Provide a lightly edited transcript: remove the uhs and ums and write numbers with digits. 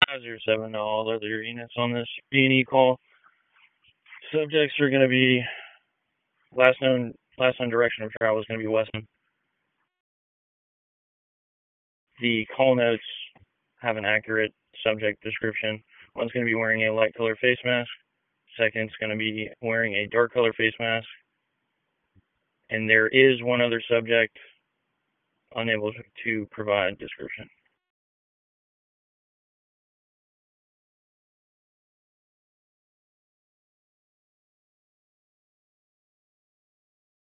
507 to all other units on this B&E call. Subjects are going to be last known direction of travel is going to be Weston. The call notes have an accurate subject description. One's going to be wearing a light color face mask. Second's going to be wearing a dark color face mask. And there is one other subject unable to provide description.